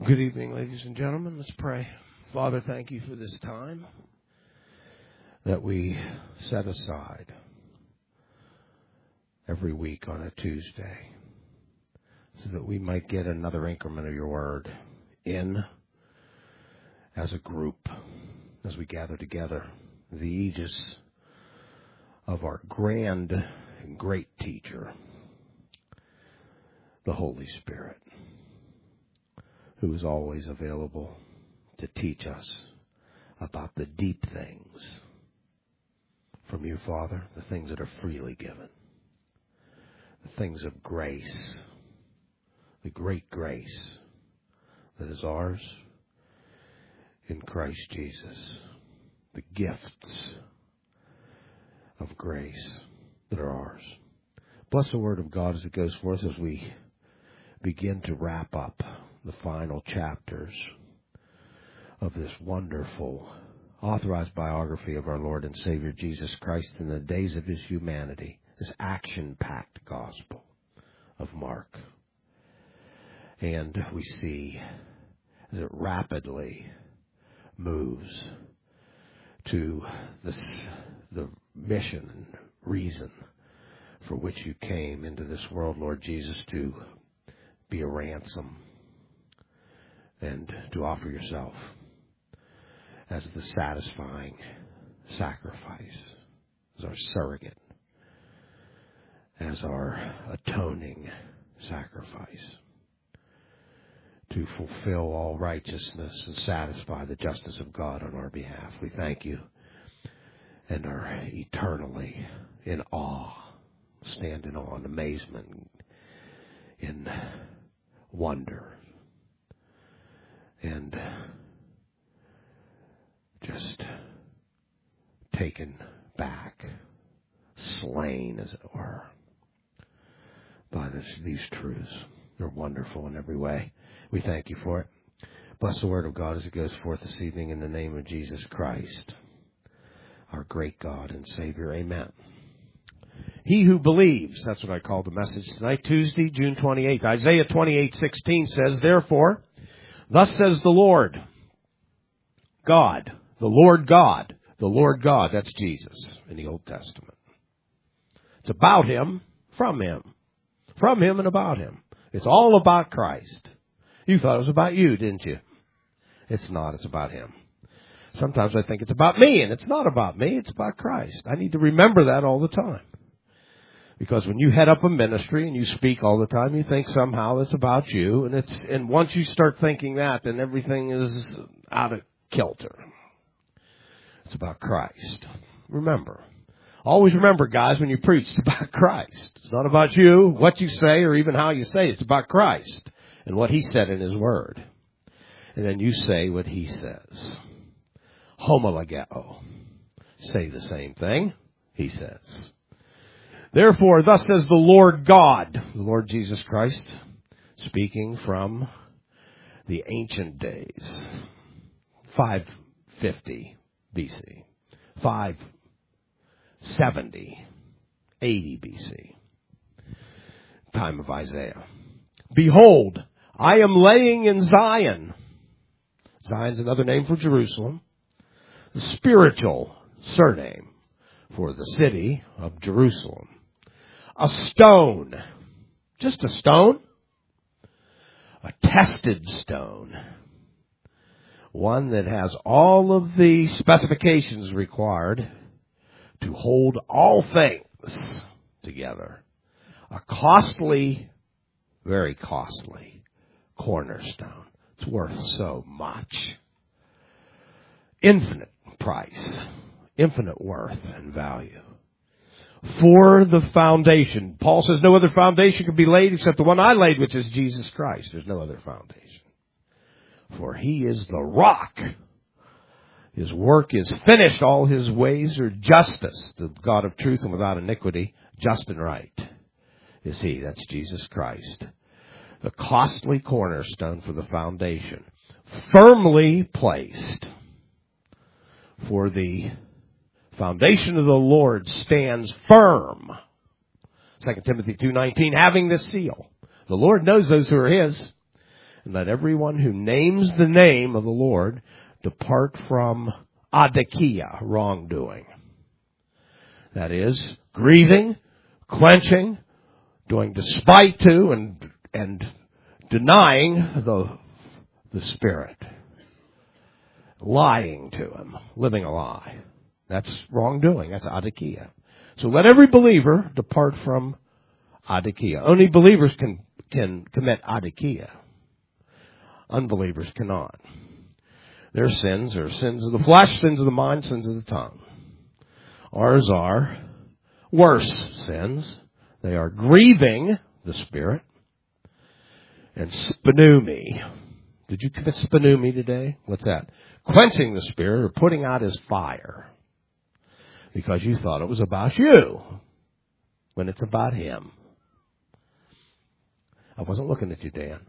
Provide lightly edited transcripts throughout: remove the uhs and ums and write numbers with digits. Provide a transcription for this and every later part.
Good evening, ladies and gentlemen. Let's pray. Father, thank you for this time that we set aside every week on a Tuesday so that we might get another increment of your word in as a group as we gather together, the aegis of our grand and great teacher, the Holy Spirit, who is always available to teach us about the deep things from you, Father, the things that are freely given, the things of grace, the great grace that is ours in Christ Jesus, the gifts of grace that are ours. Bless the word of God as it goes forth as we begin to wrap up the final chapters of this wonderful authorized biography of our Lord and Savior Jesus Christ in the days of his humanity, this action-packed gospel of Mark. And we see as it rapidly moves to the mission and reason for which you came into this world, Lord Jesus, to be a ransom and to offer yourself as the satisfying sacrifice, as our surrogate, as our atoning sacrifice, to fulfill all righteousness and satisfy the justice of God on our behalf. We thank you and are eternally in awe, stand in awe and amazement, in wonder, and just taken back, slain, as it were, by these truths. They're wonderful in every way. We thank you for it. Bless the word of God as it goes forth this evening in the name of Jesus Christ, our great God and Savior. Amen. He who believes, that's what I call the message tonight, Tuesday, June 28th. Isaiah 28:16 says, therefore, thus says the Lord God, the Lord God, the Lord God, that's Jesus in the Old Testament. It's about him, from him and about him. It's all about Christ. You thought it was about you, didn't you? It's not, it's about him. Sometimes I think it's about me, and it's not about me, it's about Christ. I need to remember that all the time. Because when you head up a ministry and you speak all the time, you think somehow it's about you. And once you start thinking that, then everything is out of kilter. It's about Christ. Remember. Always remember, guys, when you preach, it's about Christ. It's not about you, what you say, or even how you say it. It's about Christ and what he said in his word. And then you say what he says. Homologeo. Say the same thing he says. Therefore, thus says the Lord God, the Lord Jesus Christ, speaking from the ancient days, 550 BC, 570, 80 BC, time of Isaiah. Behold, I am laying in Zion. Zion's another name for Jerusalem. The spiritual surname for the city of Jerusalem. A stone, just a stone, a tested stone, one that has all of the specifications required to hold all things together. A costly, very costly cornerstone. It's worth so much. Infinite price, infinite worth and value. For the foundation. Paul says no other foundation can be laid except the one I laid, which is Jesus Christ. There's no other foundation. For he is the rock. His work is finished. All his ways are justice. The God of truth and without iniquity, just and right is he. That's Jesus Christ. The costly cornerstone for the foundation. Firmly placed. For the foundation of the Lord stands firm. 2 Timothy 2:19, having this seal. The Lord knows those who are his. And let everyone who names the name of the Lord depart from adikia, wrongdoing. That is, grieving, quenching, doing despite to, and denying the Spirit. Lying to Him, living a lie. That's wrongdoing. That's adikia. So let every believer depart from adikia. Only believers can commit adikia. Unbelievers cannot. Their sins are sins of the flesh, sins of the mind, sins of the tongue. Ours are worse sins. They are grieving the Spirit and spanumi. Did you commit spanumi today? What's that? Quenching the Spirit or putting out His fire because you thought it was about you when it's about Him. I wasn't looking at you, Dan.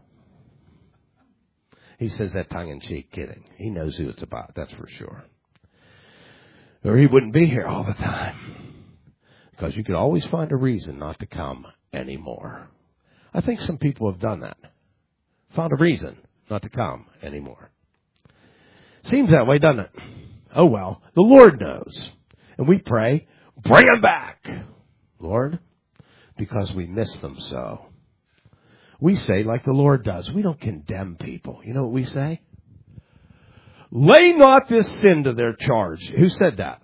He says that tongue-in-cheek, kidding. He knows who it's about, that's for sure. Or he wouldn't be here all the time. Because you could always find a reason not to come anymore. I think some people have done that. Found a reason not to come anymore. Seems that way, doesn't it? Oh well, the Lord knows. And we pray, bring them back, Lord, because we miss them so. We say like the Lord does. We don't condemn people. You know what we say? Lay not this sin to their charge. Who said that?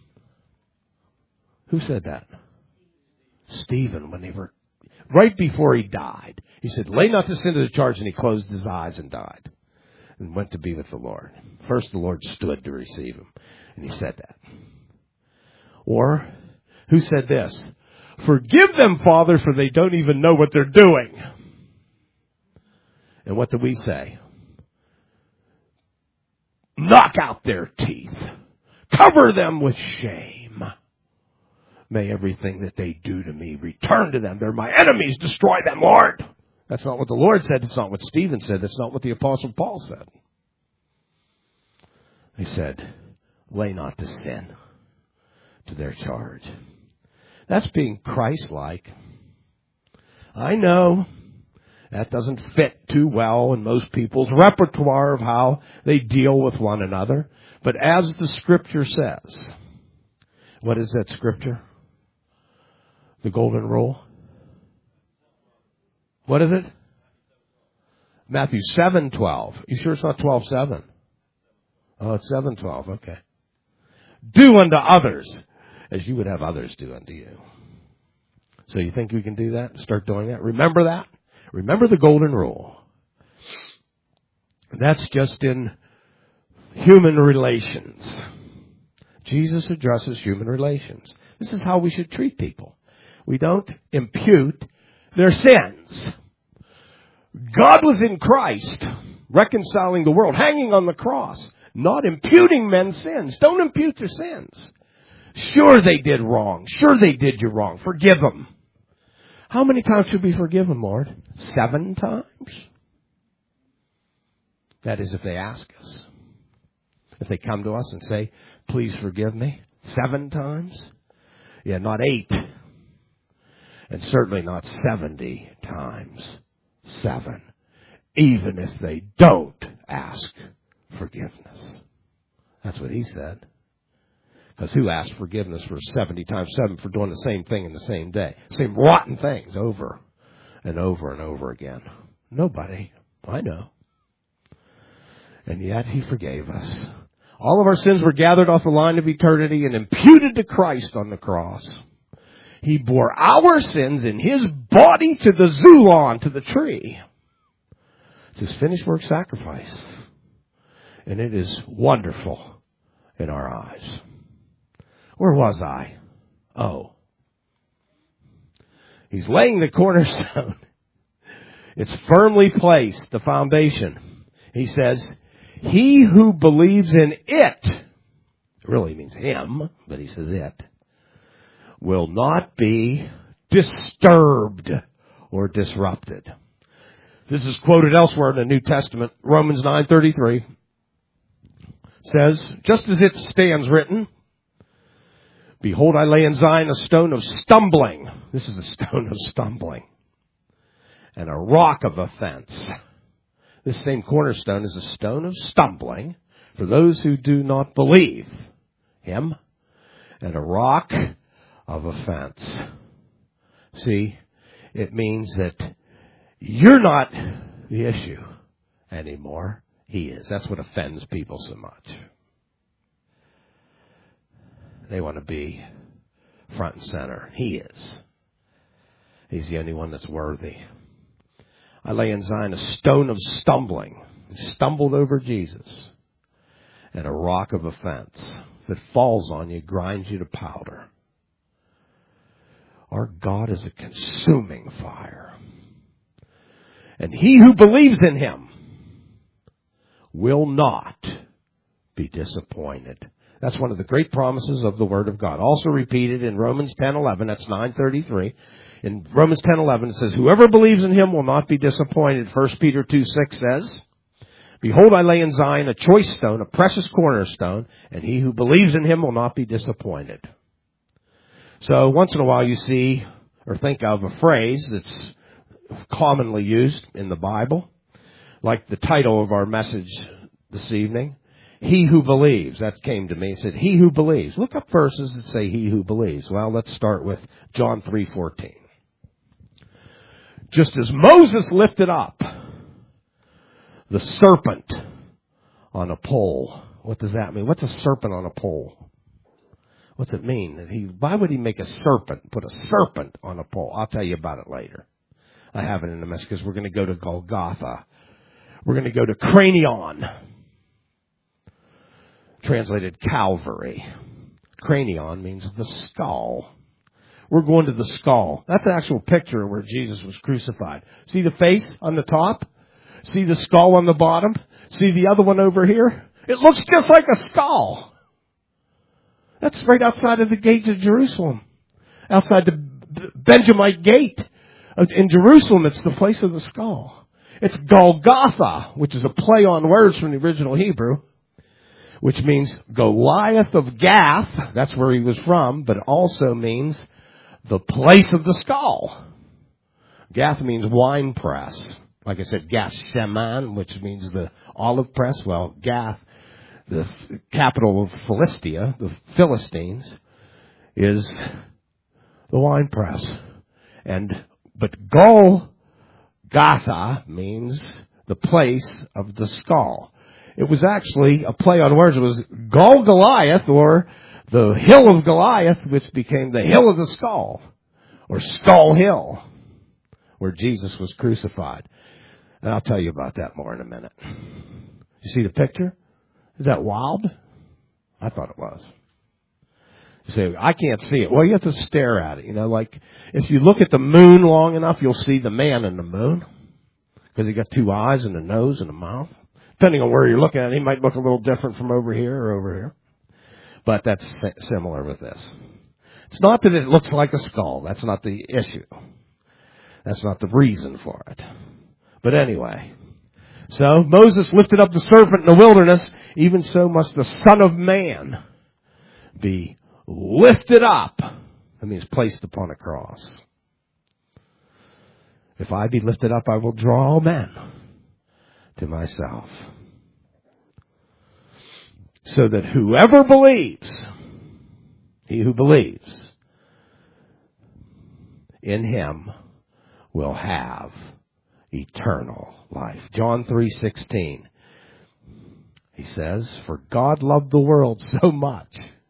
Who said that? Stephen, when they were right before he died. He said, lay not this sin to their charge, and he closed his eyes and died and went to be with the Lord. First the Lord stood to receive him, and he said that. Or, who said this? Forgive them, Father, for they don't even know what they're doing. And what do we say? Knock out their teeth. Cover them with shame. May everything that they do to me return to them. They're my enemies. Destroy them, Lord. That's not what the Lord said. It's not what Stephen said. That's not what the Apostle Paul said. He said, lay not the sin to their charge. That's being Christ-like. I know that doesn't fit too well in most people's repertoire of how they deal with one another. But as the Scripture says, what is that Scripture? The Golden Rule? What is it? Matthew 7:12. You sure it's not 12:7? Oh, it's 7:12. Okay. Do unto others as you would have others do unto you. So you think we can do that? Start doing that? Remember that? Remember the Golden Rule. That's just in human relations. Jesus addresses human relations. This is how we should treat people. We don't impute their sins. God was in Christ, reconciling the world, hanging on the cross, not imputing men's sins. Don't impute their sins. Sure they did wrong. Sure they did you wrong. Forgive them. How many times should we forgive them, Lord? 7 times? That is if they ask us. If they come to us and say, please forgive me. 7 times? Yeah, not 8. And certainly not 70 times 7. Even if they don't ask forgiveness. That's what he said. Because who asked forgiveness for 70 times 7 for doing the same thing in the same day? Same rotten things over and over and over again. Nobody. I know. And yet he forgave us. All of our sins were gathered off the line of eternity and imputed to Christ on the cross. He bore our sins in his body to the zulon, to the tree. It's his finished work sacrifice. And it is wonderful in our eyes. Where was I? Oh. He's laying the cornerstone. It's firmly placed, the foundation. He says, he who believes in it, really means him, but he says it, will not be disturbed or disrupted. This is quoted elsewhere in the New Testament. Romans 9:33 says, just as it stands written, behold, I lay in Zion a stone of stumbling. This is a stone of stumbling. And a rock of offense. This same cornerstone is a stone of stumbling for those who do not believe him, and a rock of offense. See, it means that you're not the issue anymore. He is. That's what offends people so much. They want to be front and center. He is. He's the only one that's worthy. I lay in Zion a stone of stumbling. He stumbled over Jesus. And a rock of offense that falls on you, grinds you to powder. Our God is a consuming fire. And he who believes in him will not be disappointed. That's one of the great promises of the Word of God. Also repeated in Romans 10:11. That's 9:33. In Romans 10:11 it says, whoever believes in him will not be disappointed. 1 Peter 2:6 says, behold, I lay in Zion a choice stone, a precious cornerstone, and he who believes in him will not be disappointed. So once in a while you see or think of a phrase that's commonly used in the Bible, like the title of our message this evening, he who believes. That came to me. It said, he who believes. Look up verses that say he who believes. Well, let's start with John 3:14. Just as Moses lifted up the serpent on a pole. What does that mean? What's a serpent on a pole? What's it mean? Why would he make a serpent, put a serpent on a pole? I'll tell you about it later. I have it in the message because we're going to go to Golgotha. We're going to go to Cranion, translated Calvary. Cranion means the skull. We're going to the skull. That's an actual picture where Jesus was crucified. See the face on the top? See the skull on the bottom? See the other one over here? It looks just like a skull. That's right outside of the gates of Jerusalem. Outside the Benjamite gate in Jerusalem. It's the place of the skull. It's Golgotha, which is a play on words from the original Hebrew, which means Goliath of Gath. That's where he was from, but it also means the place of the skull. Gath means wine press. Like I said, Gath Sheman, which means the olive press. Well, Gath, the capital of Philistia, the Philistines, is the wine press. But Golgotha means the place of the skull. It was actually a play on words. It was Goliath, or the hill of Goliath, which became the hill of the skull, or Skull Hill, where Jesus was crucified. And I'll tell you about that more in a minute. You see the picture? Is that wild? I thought it was. You say, I can't see it. Well, you have to stare at it. You know, like if you look at the moon long enough, you'll see the man in the moon. Because he got two eyes and a nose and a mouth. Depending on where you're looking at it, he might look a little different from over here or over here. But that's similar with this. It's not that it looks like a skull. That's not the issue. That's not the reason for it. But anyway, so Moses lifted up the serpent in the wilderness. Even so must the Son of Man be lifted up. That means placed upon a cross. If I be lifted up, I will draw all men to myself. So that whoever believes, he who believes in him will have eternal life. John 3:16. He says, for God loved the world so much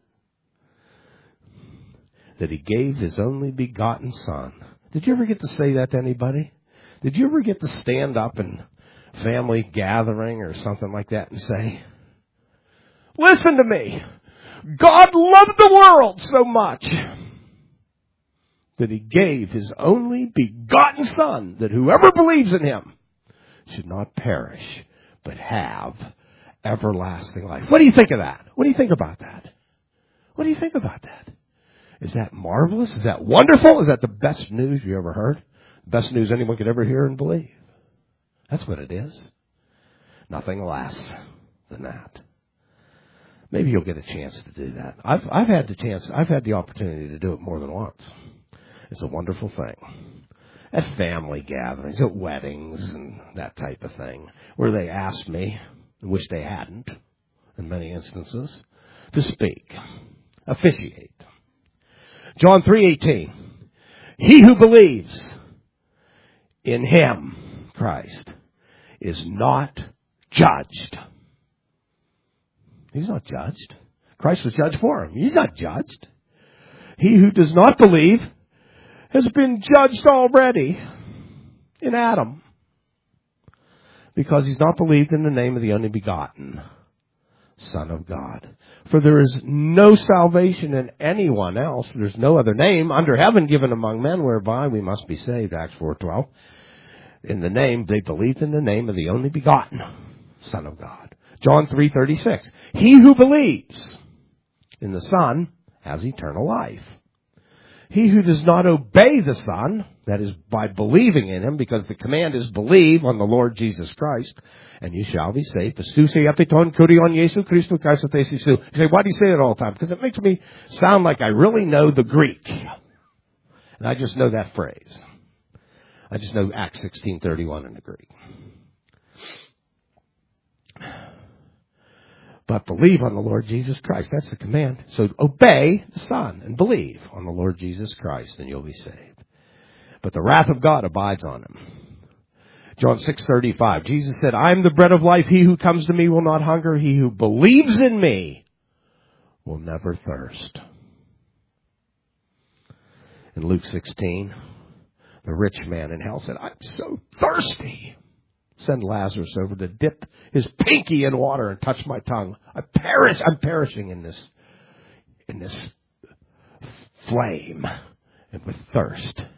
that he gave his only begotten Son. Did you ever get to say that to anybody? Did you ever get to stand up in family gathering or something like that and say, listen to me. God loved the world so much that he gave his only begotten Son, that whoever believes in him should not perish, but have everlasting life. What do you think of that? What do you think about that? What do you think about that? Is that marvelous? Is that wonderful? Is that the best news you ever heard? Best news anyone could ever hear and believe. That's what it is. Nothing less than that. Maybe you'll get a chance to do that. I've had the opportunity to do it more than once. It's a wonderful thing. at family gatherings, at weddings, and that type of thing, where they ask me, and wish they hadn't, in many instances, to speak, officiate. John 3:18. He who believes in him, Christ, is not judged. He's not judged. Christ was judged for him. He's not judged. He who does not believe has been judged already in Adam, because he's not believed in the name of the only begotten Son of God. For there is no salvation in anyone else. There's no other name under heaven given among men whereby we must be saved. Acts 4:12. In the name, they believed in the name of the only begotten Son of God. John 3:36. He who believes in the Son has eternal life. He who does not obey the Son, that is, by believing in him, because the command is believe on the Lord Jesus Christ, and you shall be saved. You say, why do you say it all the time? Because it makes me sound like I really know the Greek. And I just know that phrase. I just know Acts 16:31 in the Greek. But believe on the Lord Jesus Christ. That's the command. So obey the Son and believe on the Lord Jesus Christ, and you'll be saved. But the wrath of God abides on him. John 6:35. Jesus said, I am the bread of life. He who comes to me will not hunger. He who believes in me will never thirst. In Luke 16, the rich man in hell said, I'm so thirsty. Send Lazarus over to dip his pinky in water and touch my tongue. I'm perishing in this flame and with thirst.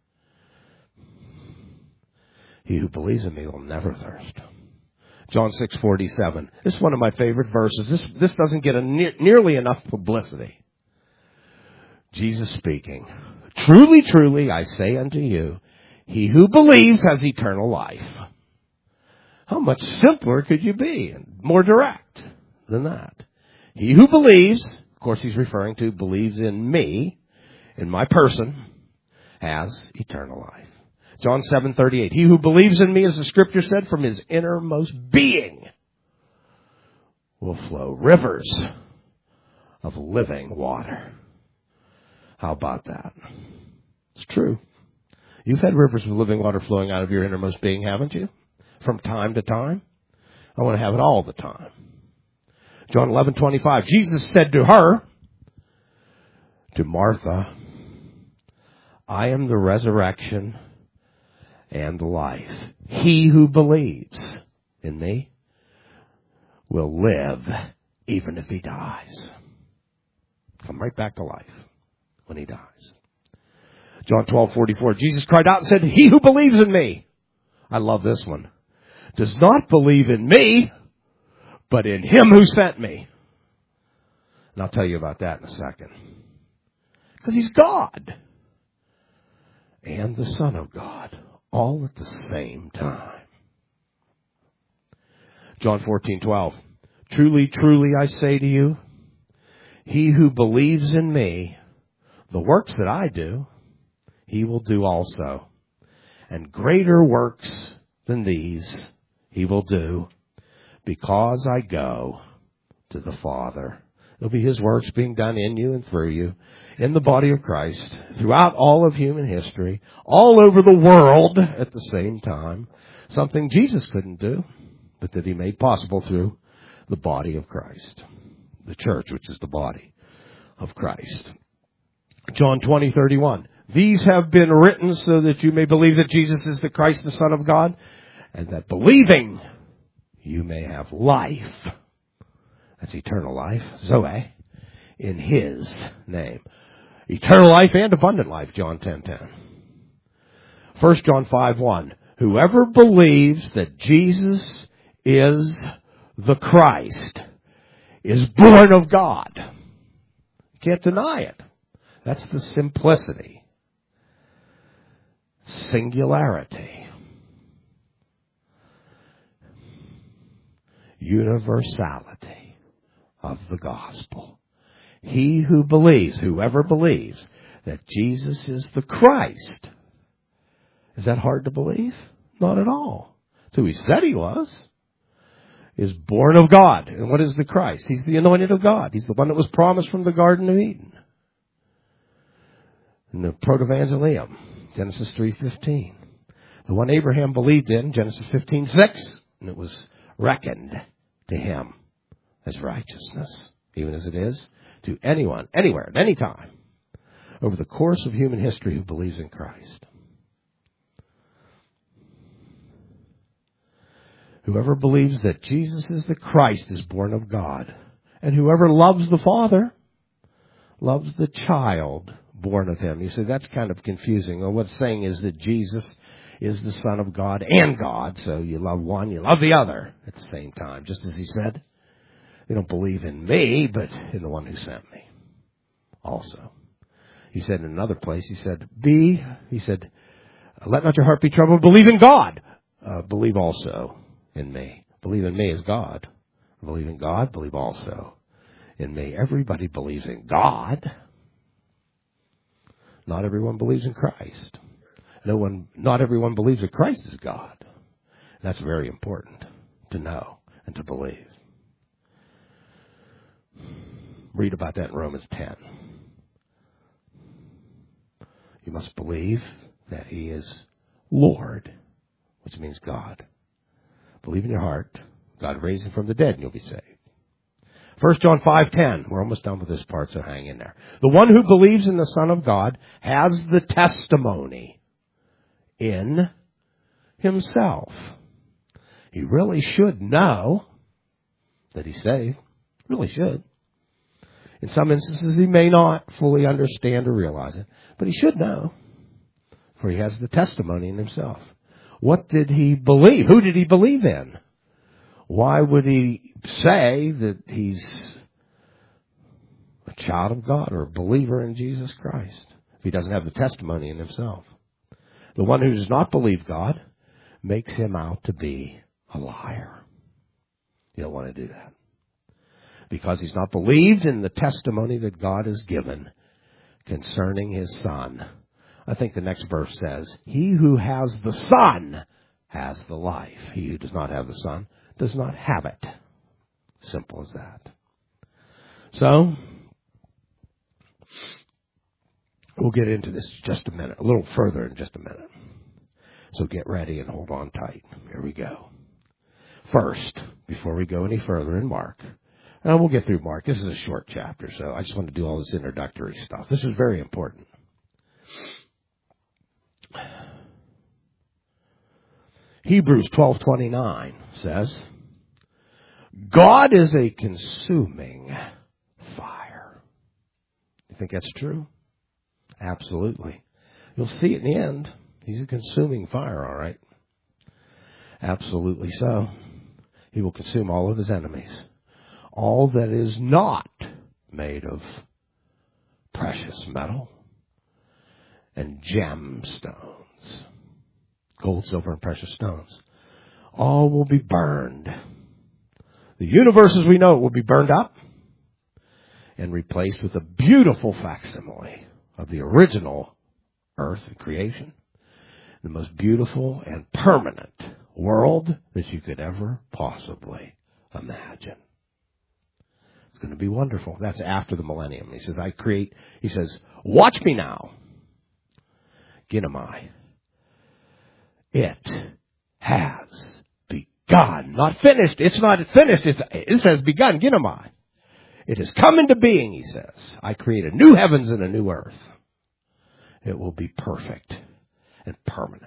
He who believes in me will never thirst. John 6:47. This is one of my favorite verses. This doesn't get nearly enough publicity. Jesus speaking. Truly, truly, I say unto you, he who believes has eternal life. How much simpler could you be and more direct than that? He who believes, of course he's referring to believes in me, in my person, has eternal life. John 7:38. He who believes in me, as the scripture said, from his innermost being will flow rivers of living water. How about that? It's true. You've had rivers of living water flowing out of your innermost being, haven't you? From time to time. I want to have it all the time. John 11:25. Jesus said to her, to Martha, I am the resurrection and the life. He who believes in me will live even if he dies. Come right back to life when he dies. John 12:44. Jesus cried out and said, he who believes in me, I love this one, does not believe in me, but in him who sent me. And I'll tell you about that in a second. Because he's God and the Son of God, all at the same time. John 14:12. Truly, truly, I say to you, he who believes in me, the works that I do, he will do also. And greater works than these he will do, because I go to the Father. It'll be his works being done in you and through you, in the body of Christ, throughout all of human history, all over the world at the same time. Something Jesus couldn't do, but that he made possible through the body of Christ. The church, which is the body of Christ. John 20:31. These have been written so that you may believe that Jesus is the Christ, the Son of God, and that believing you may have life. That's eternal life, Zoe, in his name. Eternal life and abundant life, John 10:10. 1 John 5:1. Whoever believes that Jesus is the Christ is born of God. You can't deny it. That's the simplicity, singularity, universality of the gospel. He who believes, whoever believes that Jesus is the Christ Is that hard to believe? Not at all. It's who he said he was. Is born of God. And what is the Christ? He's the anointed of God. He's the one that was promised from the Garden of Eden. In the Protevangelium, Genesis 3:15. The one Abraham believed in, Genesis 15:6, and it was reckoned to him as righteousness, even as it is to anyone, anywhere, at any time, over the course of human history who believes in Christ. Whoever believes that Jesus is the Christ is born of God. And whoever loves the Father loves the child born of him. You say, that's kind of confusing. Well, what it's saying is that Jesus is the Son of God and God. So you love one, you love the other at the same time. Just as he said, they don't believe in me, but in the one who sent me also. He said in another place, he said, let not your heart be troubled. Believe in God. Believe also in me. Believe in me as God. Believe in God. Believe also in me. Everybody believes in God. Not everyone believes in Christ. Not everyone believes that Christ is God. That's very important to know and to believe. Read about that in Romans 10. You must believe that he is Lord, which means God. Believe in your heart. God raised him from the dead and you'll be saved. 1 John 5:10. We're almost done with this part, so hang in there. The one who believes in the Son of God has the testimony in himself. He really should know that he's saved. Really should. In some instances, he may not fully understand or realize it, but he should know, for he has the testimony in himself. What did he believe? Who did he believe in? Why would he say that he's a child of God or a believer in Jesus Christ if he doesn't have the testimony in himself? The one who does not believe God makes him out to be a liar. You don't want to do that. Because he's not believed in the testimony that God has given concerning his Son. I think the next verse says, he who has the Son has the life. He who does not have the Son does not have it. Simple as that. So, we'll get into this in just a minute, a little further in just a minute. So get ready and hold on tight. Here we go. First, before we go any further in Mark, and we'll get through Mark. This is a short chapter, so I just want to do all this introductory stuff. This is very important. Hebrews 12:29 says, God is a consuming fire. You think that's true? Absolutely. You'll see it in the end. He's a consuming fire, all right. Absolutely so. He will consume all of his enemies. All that is not made of precious metal and gemstones, gold, silver, and precious stones, all will be burned. The universe as we know it will be burned up and replaced with a beautiful facsimile of the original earth and creation, the most beautiful and permanent world that you could ever possibly imagine. It's going to be wonderful. That's after the millennium. He says, watch me now. Ginomai. It has begun. Not finished. It's not finished. It says begun. Ginomai. It has come into being, he says. I create a new heavens and a new earth. It will be perfect and permanent.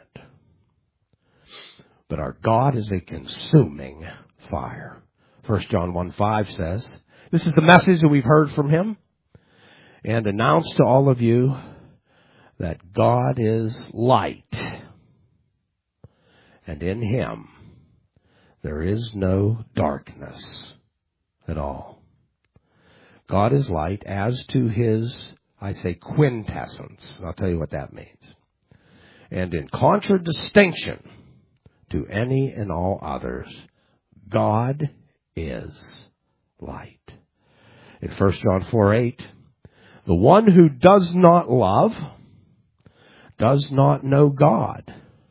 But our God is a consuming fire. 1 John 1:5 says, this is the message that we've heard from him and announced to all of you that God is light. And in him there is no darkness at all. God is light as to his, I say, quintessence. I'll tell you what that means. And in contradistinction to any and all others, God is light. In 1 John 4:8, the one who does not love does not know God,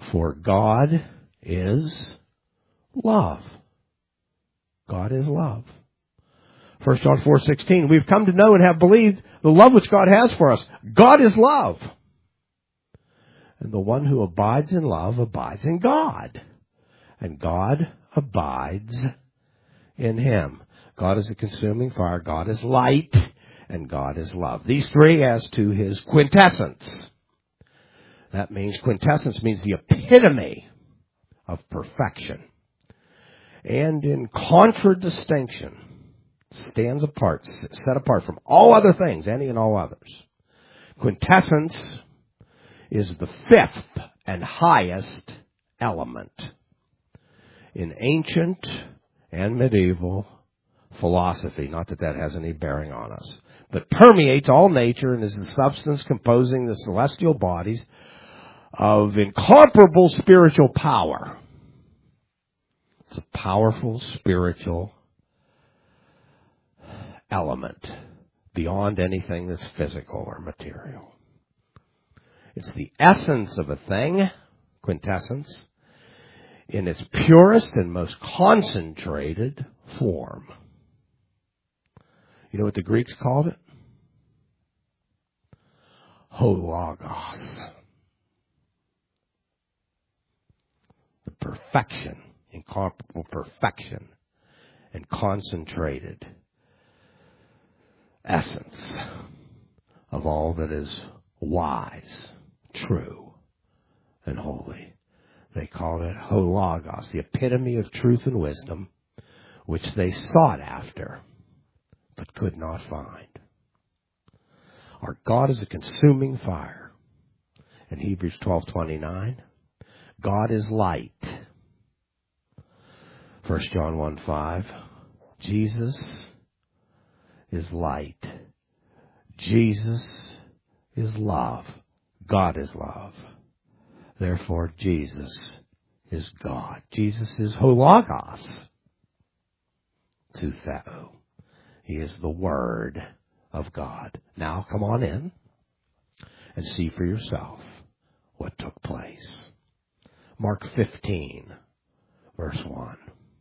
For God is love. God is love. 1 John 4:16, we've come to know and have believed the love which God has for us. God is love. And the one who abides in love abides in God. And God abides in him. God is a consuming fire. God is light. And God is love. These three as to his quintessence. That means, quintessence means the epitome of perfection. And in contradistinction, stands apart, set apart from all other things, any and all others. Quintessence is the fifth and highest element in ancient and medieval philosophy. Not that that has any bearing on us, but permeates all nature and is the substance composing the celestial bodies of incomparable spiritual power. It's a powerful spiritual element beyond anything that's physical or material. It's the essence of a thing, quintessence, in its purest and most concentrated form. You know what the Greeks called it? Hologos. The perfection, incomparable perfection, and concentrated essence of all that is wise, true, and holy. They called it Hologos, the epitome of truth and wisdom, which they sought after, but could not find. Our God is a consuming fire. In Hebrews 12:29, God is light. 1 John 1:5, Jesus is light. Jesus is love. God is love. Therefore, Jesus is God. Jesus is Hologos. Toutheo. He is the Word of God. Now, come on in and see for yourself what took place. Mark 15, verse 1.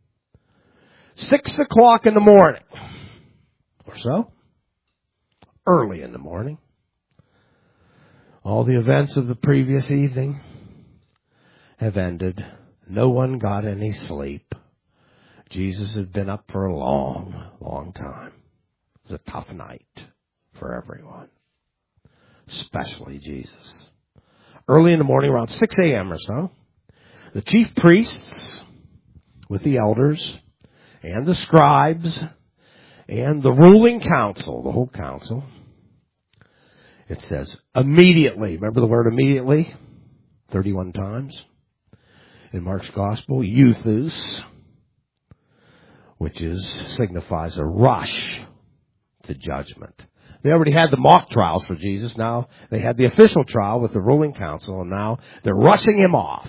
6 o'clock in the morning, or so, early in the morning. All the events of the previous evening have ended. No one got any sleep. Jesus had been up for a long, long time. It was a tough night for everyone, especially Jesus. Early in the morning, around 6 a.m. or so, the chief priests with the elders and the scribes and the ruling council, the whole council, it says immediately. Remember the word immediately? 31 times. In Mark's Gospel, euthus, which signifies a rush to judgment. They already had the mock trials for Jesus. Now they had the official trial with the ruling council, and now they're rushing him off.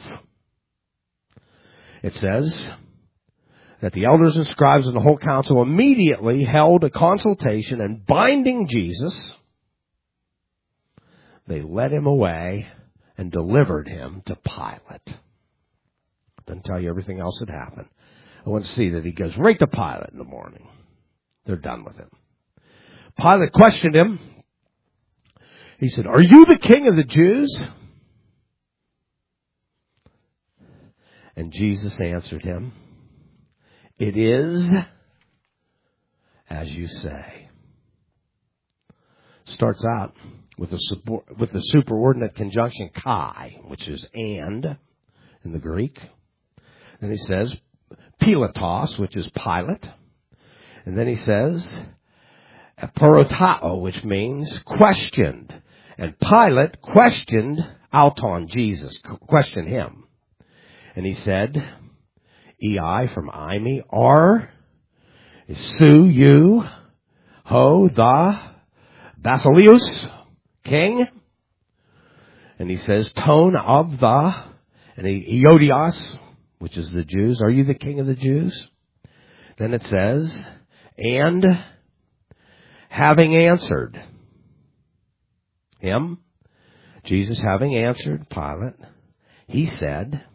It says that the elders and scribes and the whole council immediately held a consultation, and binding Jesus, they led him away and delivered him to Pilate. Doesn't tell you everything else that happened. I want to see that he goes right to Pilate in the morning. They're done with him. Pilate questioned him. He said, "Are you the king of the Jews?" And Jesus answered him, "It is as you say." Starts out with the superordinate conjunction kai, which is and in the Greek. And he says Pilatos, which is Pilate. And then he says parotao, which means questioned. And Pilate questioned auton, Jesus, questioned him. And he said, ei from Imi, R is su, you, ho, the, basileus, king. And he says, tone of the, and Iodios, which is the Jews. Are you the king of the Jews? Then it says, and having answered him, Jesus having answered Pilate, He said,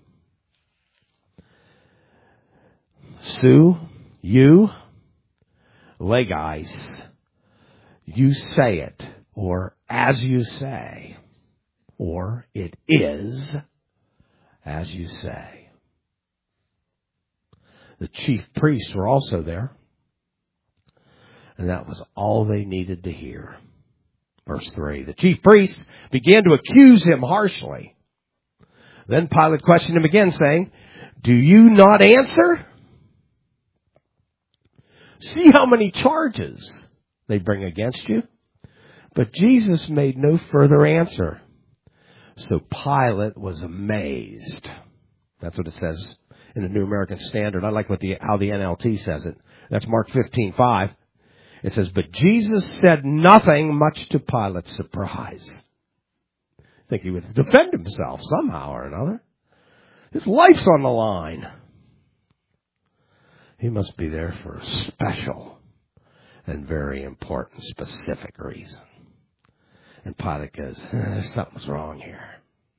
Su, you, legais, you say it, or as you say, or it is as you say. The chief priests were also there, and that was all they needed to hear. Verse 3, the chief priests began to accuse him harshly. Then Pilate questioned him again, saying, do you not answer? See how many charges they bring against you? But Jesus made no further answer. So Pilate was amazed. That's what it says in the New American Standard. I like how the NLT says it. That's Mark 15:5. It says, but Jesus said nothing, much to Pilate's surprise. I think he would defend himself somehow or another. His life's on the line. He must be there for a special and very important, specific reason. And Pilate goes, something's wrong here.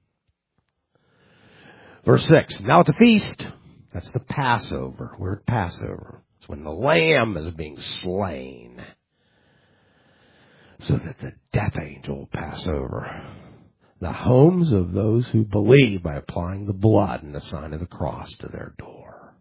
Verse 6, now at the feast, that's the Passover, word Passover. It's when the lamb is being slain so that the death angel will pass over the homes of those who believe by applying the blood and the sign of the cross to their door.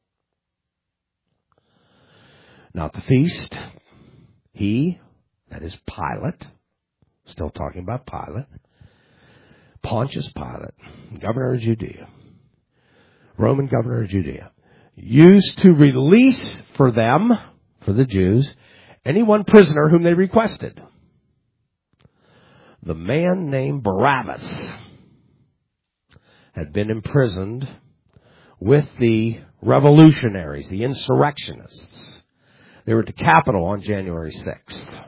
Now at the feast, he, that is Pilate, still talking about Pilate, Pontius Pilate, governor of Judea, Roman governor of Judea, used to release for them, for the Jews, any one prisoner whom they requested. The man named Barabbas had been imprisoned with the revolutionaries, the insurrectionists. They were at the Capitol on January 6th.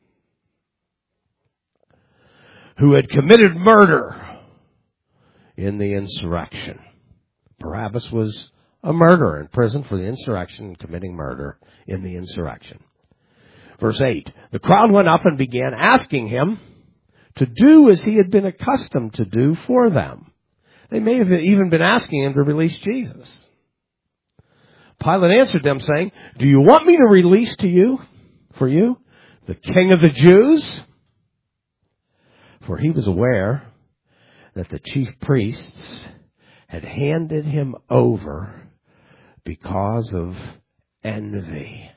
Who had committed murder in the insurrection. Barabbas was a murderer in prison for the insurrection and committing murder in the insurrection. Verse 8, the crowd went up and began asking him to do as he had been accustomed to do for them. They may have even been asking him to release Jesus. Pilate answered them saying, do you want me to release for you, the King of the Jews? For he was aware that the chief priests had handed him over because of envy.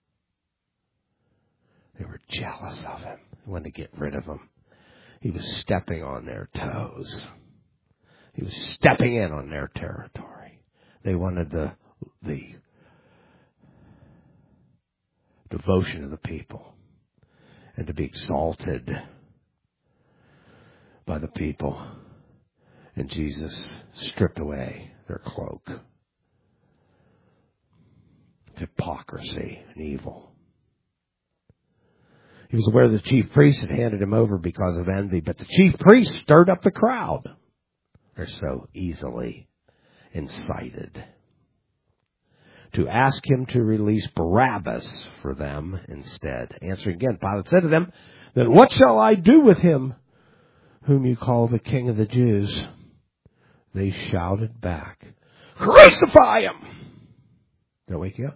They were jealous of him. They wanted to get rid of him. He was stepping on their toes. He was stepping in on their territory. They wanted the devotion of the people and to be exalted by the people. And Jesus stripped away their cloak. Hypocrisy and evil. He was aware the chief priests had handed him over because of envy, but the chief priests stirred up the crowd. They're so easily incited. To ask him to release Barabbas for them instead. Answering again, Pilate said to them, then what shall I do with him whom you call the King of the Jews? They shouted back, crucify him! Did I wake you up?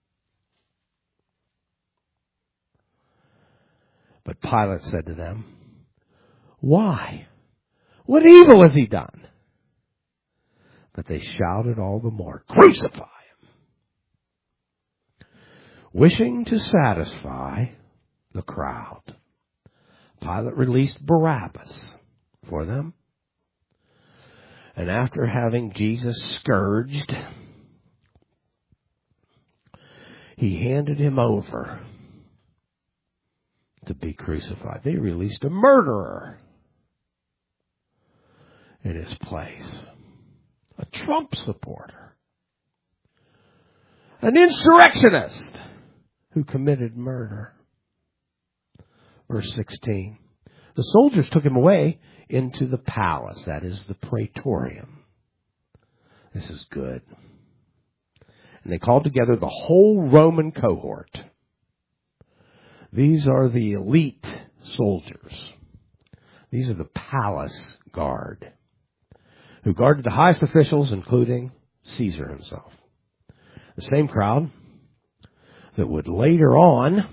But Pilate said to them, why? What evil has he done? But they shouted all the more, crucify him! Wishing to satisfy the crowd, Pilate released Barabbas for them. And after having Jesus scourged, he handed him over to be crucified. They released a murderer in his place. A Trump supporter. An insurrectionist who committed murder. Verse 16. The soldiers took him away into the palace, that is the praetorium. This is good. And they called together the whole Roman cohort. These are the elite soldiers. These are the palace guard who guarded the highest officials, including Caesar himself. The same crowd that would later on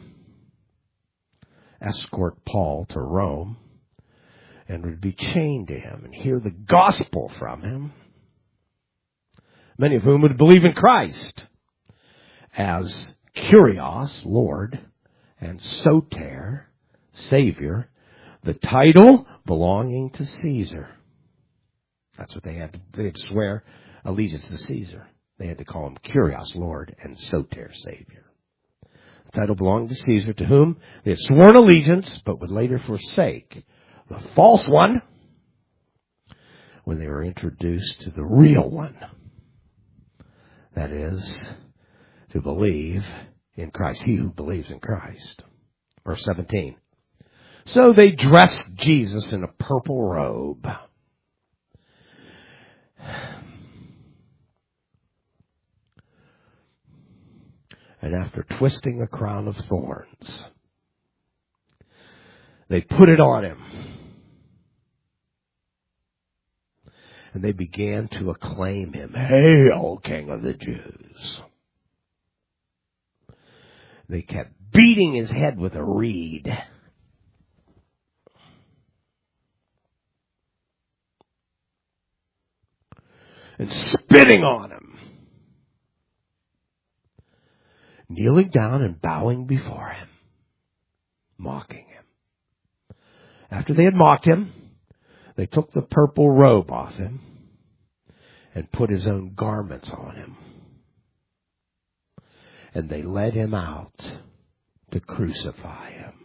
escort Paul to Rome and would be chained to him and hear the gospel from him, many of whom would believe in Christ as Kyrios, Lord, and Soter, Savior, the title belonging to Caesar. That's what they had to swear allegiance to Caesar. They had to call him Kyrios, Lord, and Soter, Savior. The title belonged to Caesar, to whom they had sworn allegiance, but would later forsake the false one when they were introduced to the real one. That is, to believe in Christ. He who believes in Christ. Verse 17. So they dressed Jesus in a purple robe. And after twisting a crown of thorns, they put it on him. And they began to acclaim him, "Hail, King of the Jews." They kept beating his head with a reed. And spitting on him. Kneeling down and bowing before him. Mocking him. After they had mocked him, they took the purple robe off him and put his own garments on him. And they led him out to crucify him.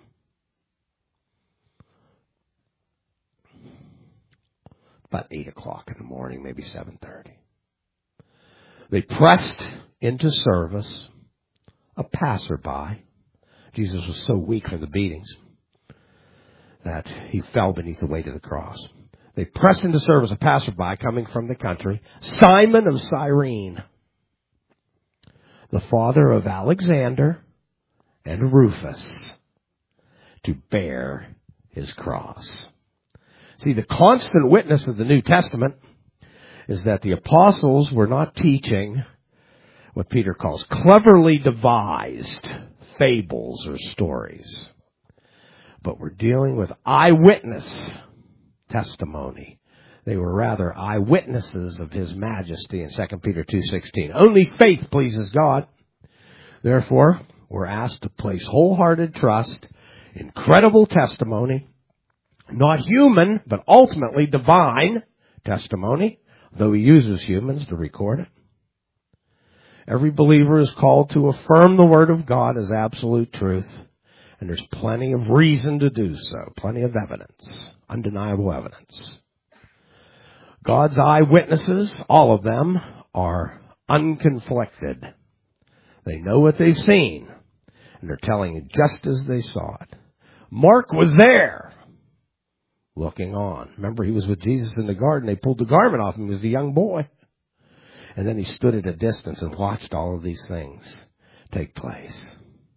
About 8 o'clock in the morning, maybe 7:30. They pressed into service a passerby. Jesus was so weak from the beatings that he fell beneath the weight of the cross. They pressed into service a passerby coming from the country, Simon of Cyrene, the father of Alexander and Rufus, to bear his cross. See, the constant witness of the New Testament is that the apostles were not teaching what Peter calls cleverly devised fables or stories, but were dealing with eyewitness testimony. They were rather eyewitnesses of his majesty in 2 Peter 2:16. Only faith pleases God. Therefore, we're asked to place wholehearted trust in credible testimony, not human, but ultimately divine testimony, though he uses humans to record it. Every believer is called to affirm the Word of God as absolute truth, and there's plenty of reason to do so, plenty of evidence, undeniable evidence. God's eyewitnesses, all of them, are unconflicted. They know what they've seen, and they're telling it just as they saw it. Mark was there, looking on. Remember, he was with Jesus in the garden. They pulled the garment off him. He was a young boy. And then he stood at a distance and watched all of these things take place.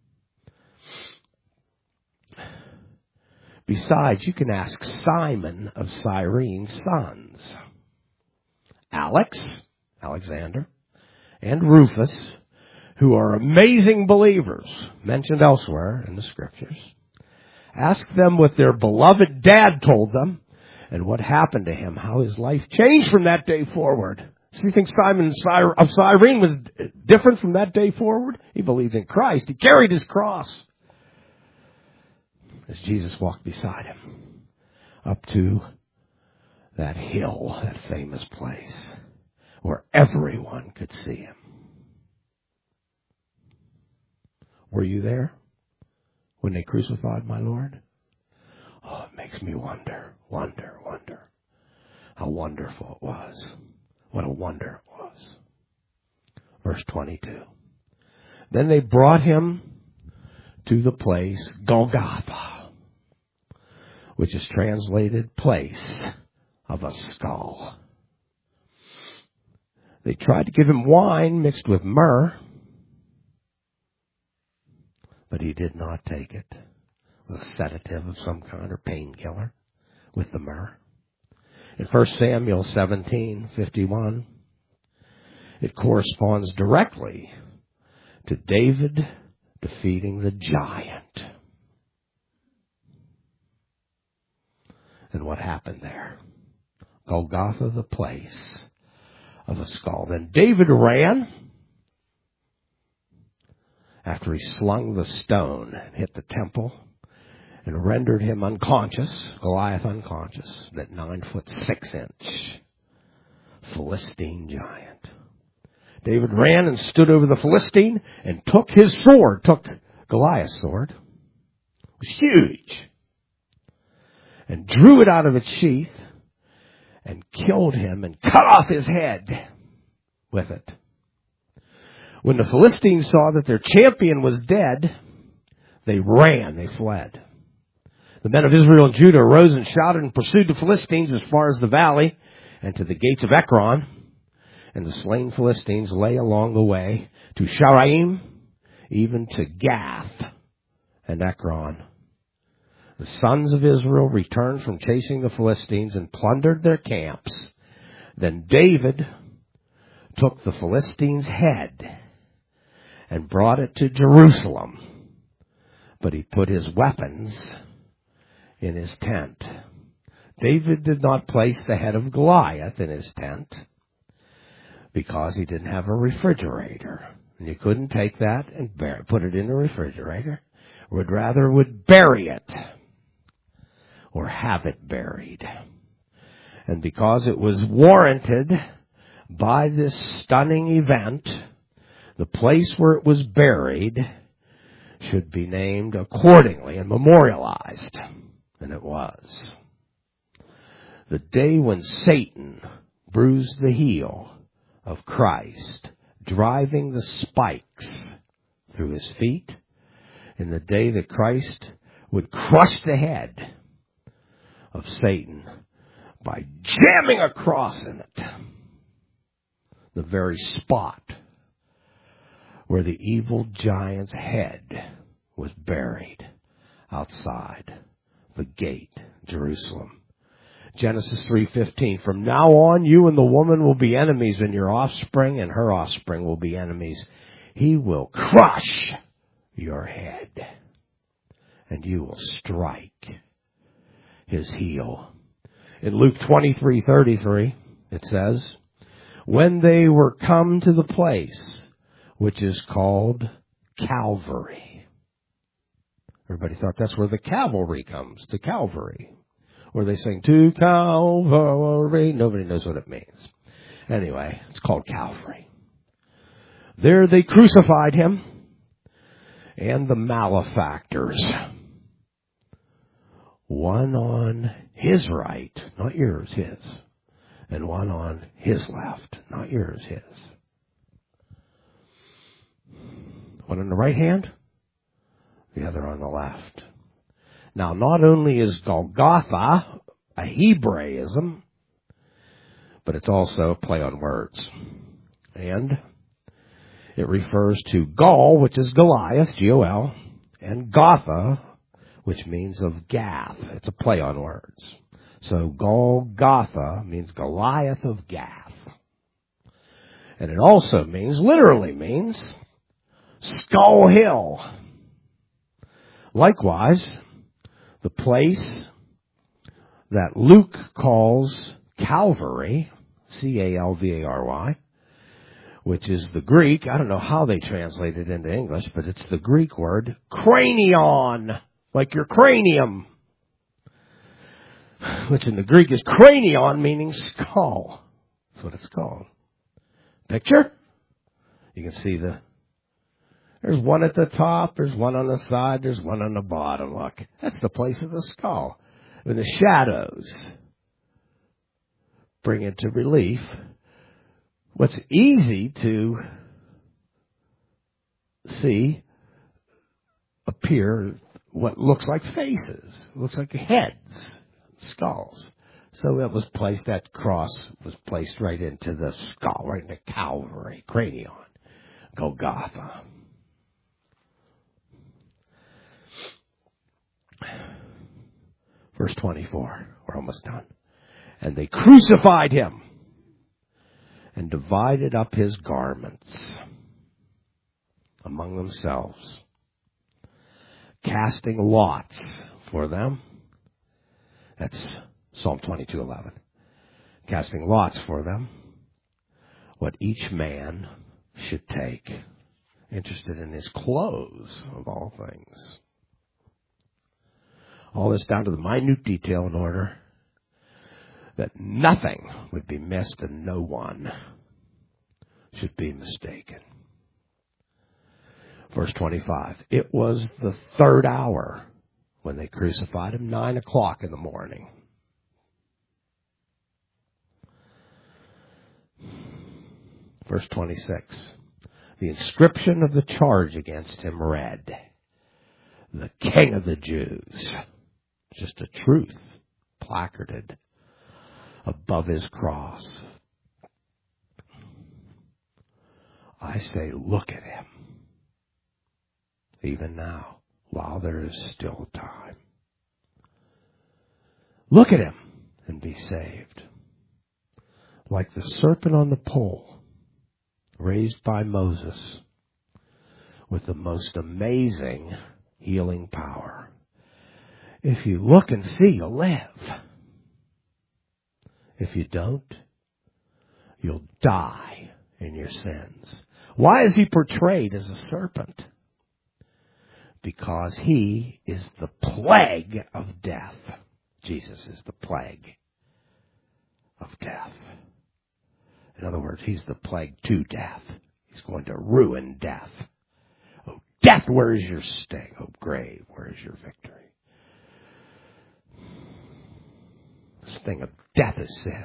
Besides, you can ask Simon of Cyrene's sons, Alexander, and Rufus, who are amazing believers, mentioned elsewhere in the Scriptures. Ask them what their beloved dad told them and what happened to him, how his life changed from that day forward. So you think Simon of Cyrene was different from that day forward? He believed in Christ. He carried his cross as Jesus walked beside him up to that hill, that famous place where everyone could see him. Were you there when they crucified my Lord? Oh, it makes me wonder how wonderful it was. What a wonder it was. Verse 22. Then they brought him to the place Golgotha, which is translated place of a skull. They tried to give him wine mixed with myrrh, but he did not take it. It was a sedative of some kind or painkiller with the myrrh. In 1 Samuel 17:51, it corresponds directly to David defeating the giant. And what happened there? Golgotha, the place of a skull. Then David ran after he slung the stone and hit the temple and rendered him unconscious, Goliath unconscious, that 9'6" Philistine giant. David ran and stood over the Philistine and took his sword, took Goliath's sword. It was huge. And drew it out of its sheath and killed him and cut off his head with it. When the Philistines saw that their champion was dead, they ran, they fled. The men of Israel and Judah arose and shouted and pursued the Philistines as far as the valley and to the gates of Ekron. And the slain Philistines lay along the way to Sharaim, even to Gath and Ekron. The sons of Israel returned from chasing the Philistines and plundered their camps. Then David took the Philistines' head and brought it to Jerusalem. But he put his weapons in his tent. David did not place the head of Goliath in his tent because he didn't have a refrigerator. And you couldn't take that and put it in the refrigerator. Would bury it or have it buried. And because it was warranted by this stunning event, the place where it was buried should be named accordingly and memorialized. And it was. The day when Satan bruised the heel of Christ, driving the spikes through his feet, in the day that Christ would crush the head of Satan by jamming a cross in it, the very spot where the evil giant's head was buried outside the gate, Jerusalem. Genesis 3:15, from now on you and the woman will be enemies, and your offspring and her offspring will be enemies. He will crush your head, and you will strike his heel. In Luke 23:33, it says, when they were come to the place which is called Calvary. Everybody thought that's where the cavalry comes, to Calvary. Where they sing, to Calvary. Nobody knows what it means. Anyway, it's called Calvary. There they crucified him and the malefactors. One on his right, not yours, his. And one on his left, not yours, his. One on the right hand, the other on the left. Now, not only is Golgotha a Hebraism, but it's also a play on words. And it refers to Gaul, which is Goliath, G-O-L, and Gotha, which means of Gath. It's a play on words. So Golgotha means Goliath of Gath. And it also literally means Skull Hill. Likewise, the place that Luke calls Calvary, C-A-L-V-A-R-Y, which is the Greek, I don't know how they translate it into English, but it's the Greek word cranion, like your cranium, which in the Greek is cranion, meaning skull. That's what it's called. Picture? You can see there's one at the top, there's one on the side, there's one on the bottom. Look, that's the place of the skull. And the shadows bring into relief what's easy to see appear, what looks like faces, looks like heads, skulls. So that cross was placed right into the skull, right in the Calvary, cranion, Golgotha. Verse 24, we're almost done. And they crucified him and divided up his garments among themselves, casting lots for them. That's Psalm 22:11. Casting lots for them, what each man should take. Interested in his clothes, of all things. All this down to the minute detail in order that nothing would be missed and no one should be mistaken. Verse 25. It was the third hour when they crucified him, 9 o'clock in the morning. Verse 26. The inscription of the charge against him read, "The King of the Jews." Just a truth placarded above his cross. I say, look at him. Even now, while there is still time. Look at him and be saved. Like the serpent on the pole, raised by Moses, with the most amazing healing power. If you look and see, you'll live. If you don't, you'll die in your sins. Why is he portrayed as a serpent? Because he is the plague of death. Jesus is the plague of death. In other words, he's the plague to death. He's going to ruin death. Oh, death, where is your sting? Oh, grave, where is your victory? The sting of death is sin.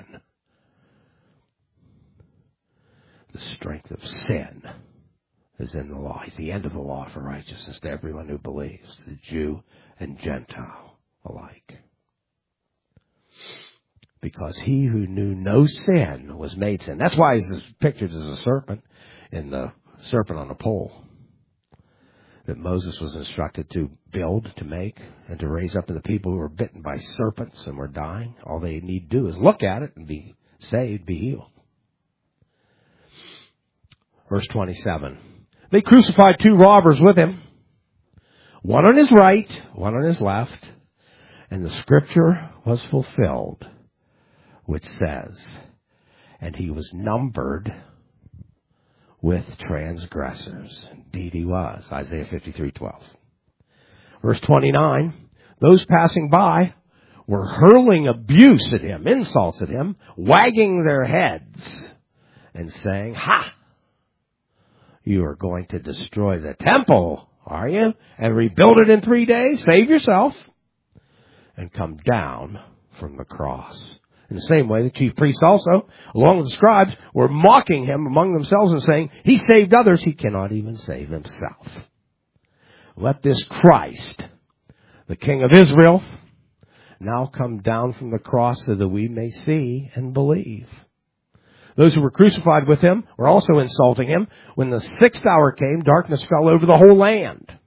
The strength of sin is in the law. He's the end of the law for righteousness to everyone who believes, the Jew and Gentile alike. Because he who knew no sin was made sin. That's why he's pictured as a serpent in the serpent on a pole that Moses was instructed to build, to make, and to raise up to the people who were bitten by serpents and were dying. All they need to do is look at it and be saved, be healed. Verse 27. They crucified 2 robbers with him, one on his right, one on his left, and the scripture was fulfilled, which says, and he was numbered with transgressors. Indeed he was. Isaiah 53:12. Verse 29, those passing by were hurling abuse at him, insults at him, wagging their heads and saying, "Ha! You are going to destroy the temple, are you? And rebuild it in 3 days? Save yourself and come down from the cross." In the same way, the chief priests also, along with the scribes, were mocking him among themselves and saying, he saved others, he cannot even save himself. Let this Christ, the King of Israel, now come down from the cross so that we may see and believe. Those who were crucified with him were also insulting him. When the 6th hour came, darkness fell over the whole land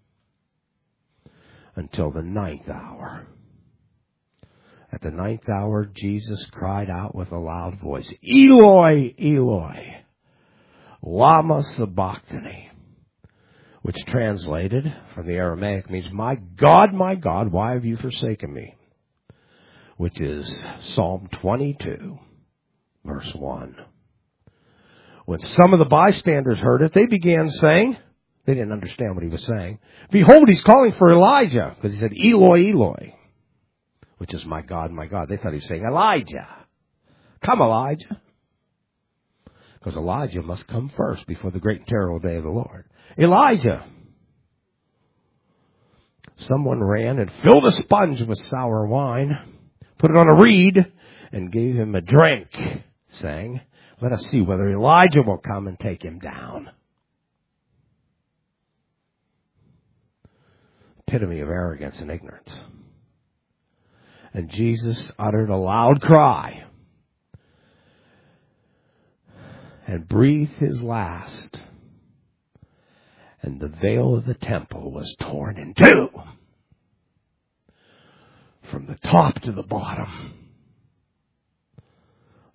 until the 9th hour. At the 9th hour, Jesus cried out with a loud voice, "Eloi, Eloi, lama sabachthani," which translated from the Aramaic means, my God, why have you forsaken me?" Which is Psalm 22, verse 1. When some of the bystanders heard it, they began saying, they didn't understand what he was saying, "Behold, he's calling for Elijah," because he said, "Eloi, Eloi," which is my God, my God. They thought he was saying, "Elijah. Come, Elijah." Because Elijah must come first before the great and terrible day of the Lord. Elijah. Someone ran and filled a sponge with sour wine, put it on a reed, and gave him a drink, saying, "Let us see whether Elijah will come and take him down." Epitome of arrogance and ignorance. And Jesus uttered a loud cry and breathed his last. And the veil of the temple was torn in two, from the top to the bottom.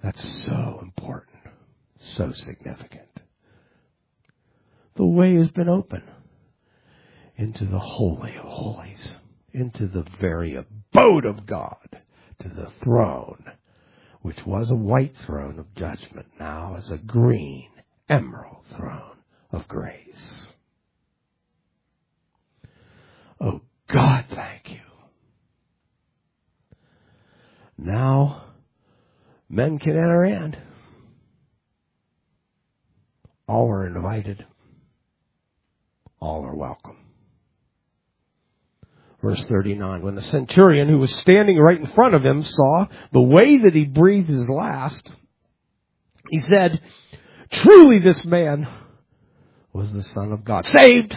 That's so important, so significant. The way has been open into the Holy of Holies, into the very abode of God, to the throne, which was a white throne of judgment, now is a green emerald throne of grace. Oh God, thank you. Now, men can enter in. All are invited. All are welcome. Verse 39, when the centurion who was standing right in front of him saw the way that he breathed his last, he said, truly this man was the Son of God. Saved!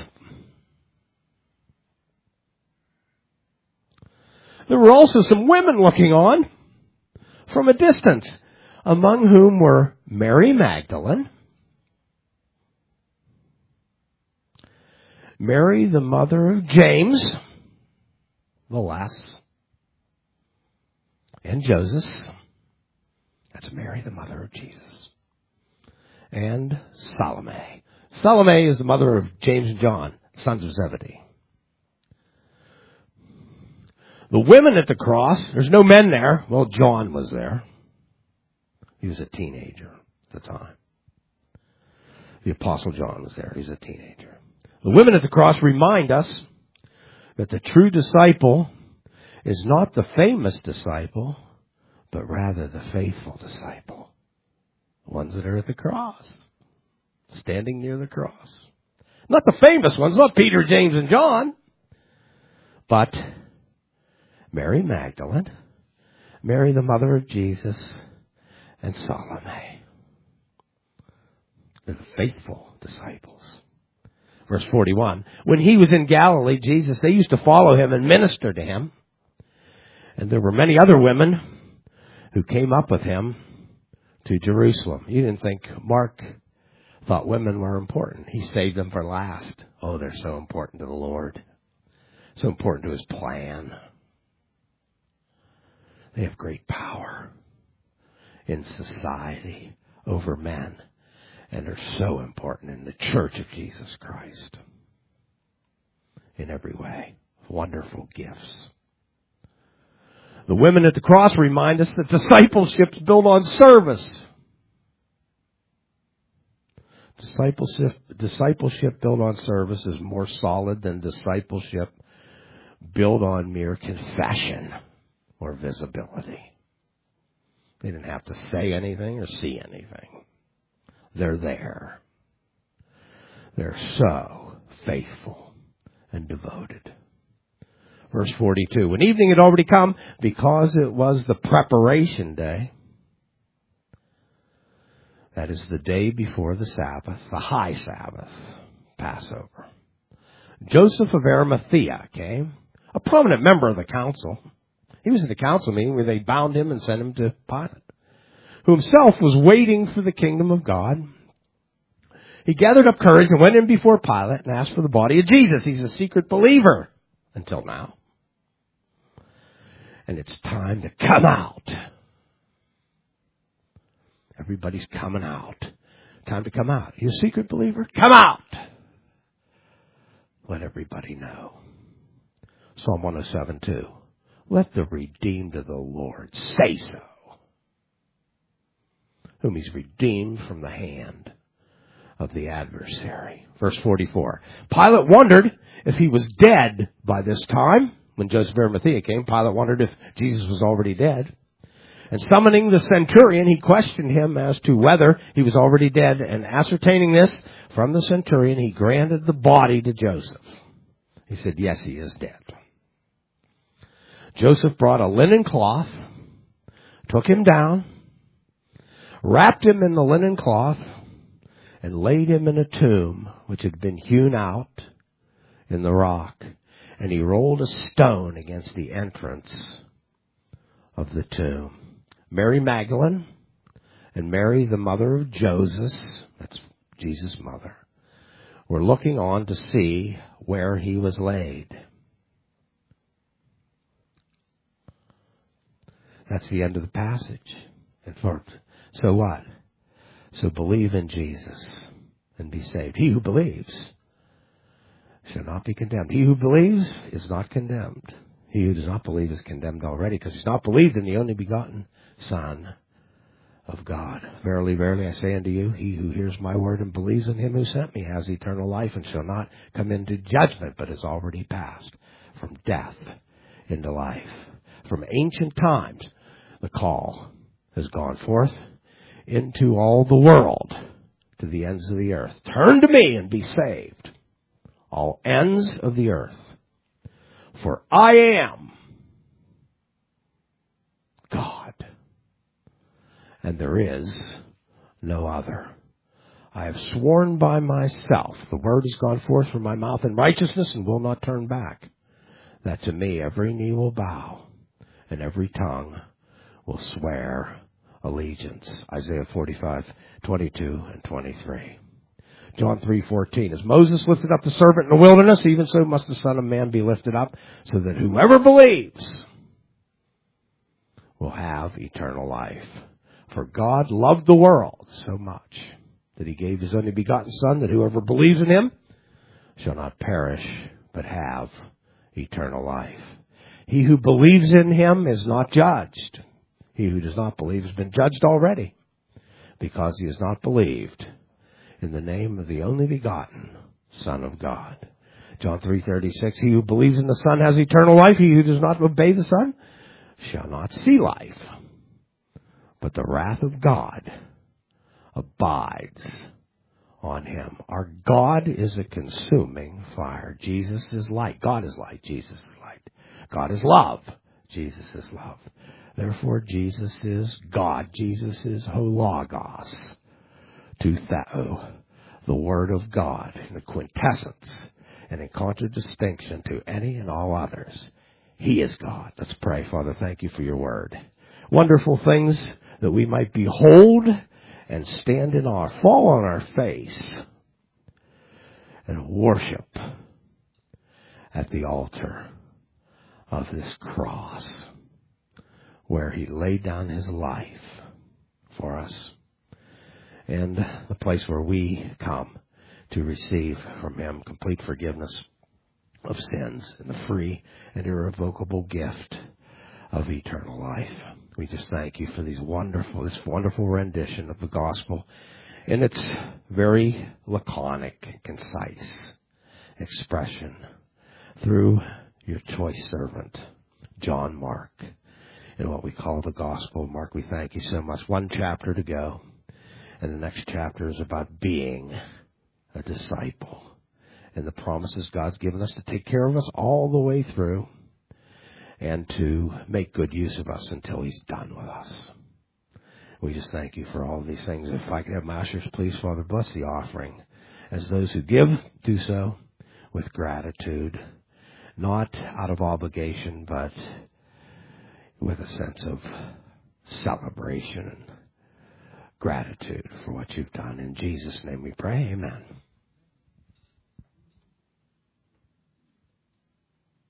There were also some women looking on from a distance, among whom were Mary Magdalene, Mary the mother of James, the less, and Joseph. That's Mary the mother of Jesus. And Salome. Salome is the mother of James and John, sons of Zebedee. The women at the cross, there's no men there. Well, John was there. He was a teenager at the time. The Apostle John was there. He was a teenager. The women at the cross remind us that the true disciple is not the famous disciple, but rather the faithful disciple. The ones that are at the cross, standing near the cross. Not the famous ones, not Peter, James, and John, but Mary Magdalene, Mary the mother of Jesus, and Salome. They're the faithful disciples. Verse 41, when he was in Galilee, Jesus, they used to follow him and minister to him. And there were many other women who came up with him to Jerusalem. You didn't think Mark thought women were important. He saved them for last. Oh, they're so important to the Lord. So important to his plan. They have great power in society over men. And are so important in the church of Jesus Christ. In every way. Wonderful gifts. The women at the cross remind us that discipleship is built on service. Discipleship built on service is more solid than discipleship built on mere confession or visibility. They didn't have to say anything or see anything. They're there. They're so faithful and devoted. Verse 42, when evening had already come, because it was the preparation day, that is the day before the Sabbath, the high Sabbath, Passover, Joseph of Arimathea came, a prominent member of the council. He was in the council meeting where they bound him and sent him to Pilate, who himself was waiting for the kingdom of God. He gathered up courage and went in before Pilate and asked for the body of Jesus. He's a secret believer until now. And it's time to come out. Everybody's coming out. Time to come out. You a secret believer? Come out. Let everybody know. Psalm 107:2. Let the redeemed of the Lord say so, whom he's redeemed from the hand of the adversary. Verse 44. Pilate wondered if he was dead by this time. When Joseph of Arimathea came, Pilate wondered if Jesus was already dead. And summoning the centurion, he questioned him as to whether he was already dead. And ascertaining this from the centurion, he granted the body to Joseph. He said, yes, he is dead. Joseph brought a linen cloth, took him down, wrapped him in the linen cloth, and laid him in a tomb which had been hewn out in the rock. And he rolled a stone against the entrance of the tomb. Mary Magdalene and Mary, the mother of Joseph, that's Jesus' mother, were looking on to see where he was laid. That's the end of the passage. In fact, So what? So believe in Jesus and be saved. He who believes shall not be condemned. He who believes is not condemned. He who does not believe is condemned already, because he's not believed in the only begotten Son of God. Verily, verily, I say unto you, he who hears my word and believes in him who sent me has eternal life, and shall not come into judgment, but is already passed from death into life. From ancient times, the call has gone forth into all the world, to the ends of the earth. Turn to me and be saved, all ends of the earth. For I am God, and there is no other. I have sworn by myself, the word has gone forth from my mouth in righteousness and will not turn back, that to me every knee will bow and every tongue will swear allegiance. Isaiah 45:22 and 23. John 3:14. As Moses lifted up the serpent in the wilderness, even so must the Son of Man be lifted up, so that whoever believes will have eternal life. For God loved the world so much that he gave his only begotten Son, that whoever believes in him shall not perish, but have eternal life. He who believes in him is not judged. He who does not believe has been judged already, because he has not believed in the name of the only begotten Son of God. John 3:36, he who believes in the Son has eternal life. He who does not obey the Son shall not see life, but the wrath of God abides on him. Our God is a consuming fire. Jesus is light. God is light. Jesus is light. God is love. Jesus is love. Therefore, Jesus is God. Jesus is Hologos. To Theo, the Word of God, in the quintessence and in contradistinction to any and all others. He is God. Let's pray. Father, thank you for your word. Wonderful things that we might behold and stand in awe, fall on our face, and worship at the altar of this cross, where he laid down his life for us, and the place where we come to receive from him complete forgiveness of sins and the free and irrevocable gift of eternal life. We just thank you for this wonderful rendition of the gospel in its very laconic, concise expression through your choice servant, John Mark, in what we call the Gospel of Mark. We thank you so much. One chapter to go. And the next chapter is about being a disciple and the promises God's given us to take care of us all the way through and to make good use of us until he's done with us. We just thank you for all of these things. If I could have my ushers, please, Father, bless the offering. As those who give, do so with gratitude, not out of obligation, but with a sense of celebration and gratitude for what you've done. In Jesus' name we pray, amen.